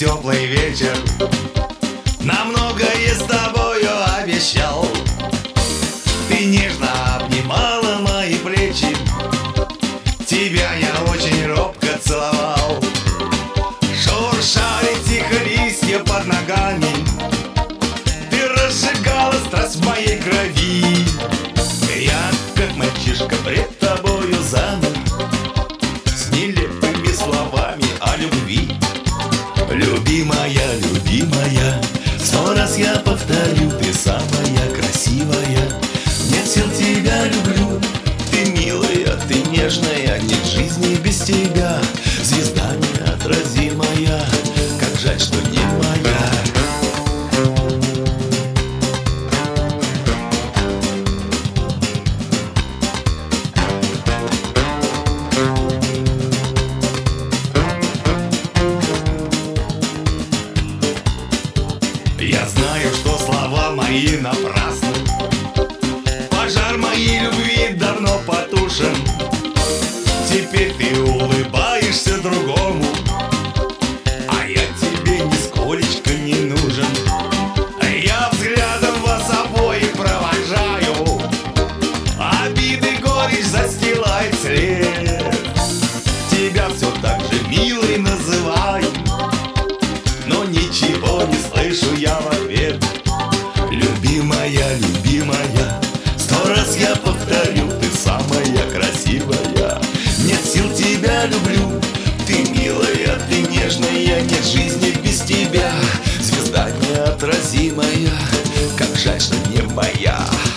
теплый вечер, на многое с тобою обещал. Ты нежно обнимала мои плечи, тебя я очень робко целовал. Шуршали тихо листья под ногами, ты разжигала страсть в моей крови. Я, как мальчишка, пред тобою замер, с нелепыми словами о любви. Любимая, любимая, 100 раз я повторю, ты самая красивая. Нет сил, тебя люблю, ты милая, ты нежная, нет жизни без тебя. Звезда неотразимая, как жаль, что не моя. Я знаю, что слова мои напрасны, пожар моей любви давно потушен. Теперь ты улыбаешься другому, а я тебе нисколечко не нужен. Я взглядом вас обоих провожаю, обиды горечь застилает след. Тебя все так же милой называю, но ничего не слышу я в ответ. Любимая, любимая, 100 раз я повторю, ты самая красивая. Нет сил, тебя люблю, ты милая, ты нежная, нет жизни без тебя. Звезда неотразимая, как жаль, что не моя.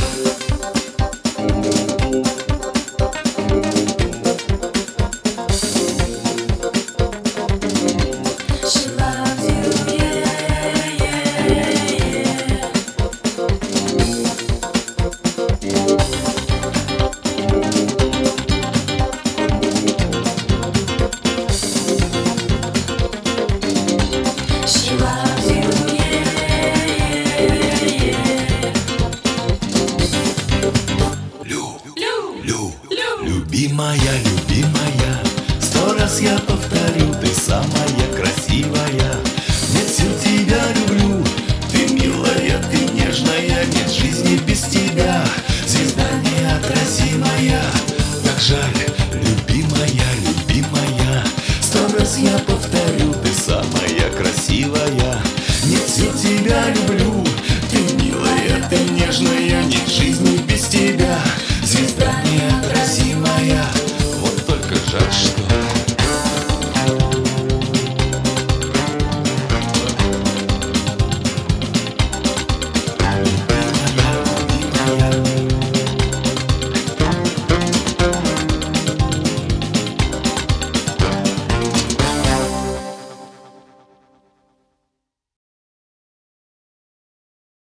Любимая, любимая, 100 раз я повторю, ты самая красивая. Нет сил, тебя люблю, ты милая, ты нежная, нет жизни без тебя. Звезда неотразимая, как жаль, любимая, любимая, 100 раз я повторю, ты самая красивая. Нет сил, тебя люблю, ты милая, ты нежная.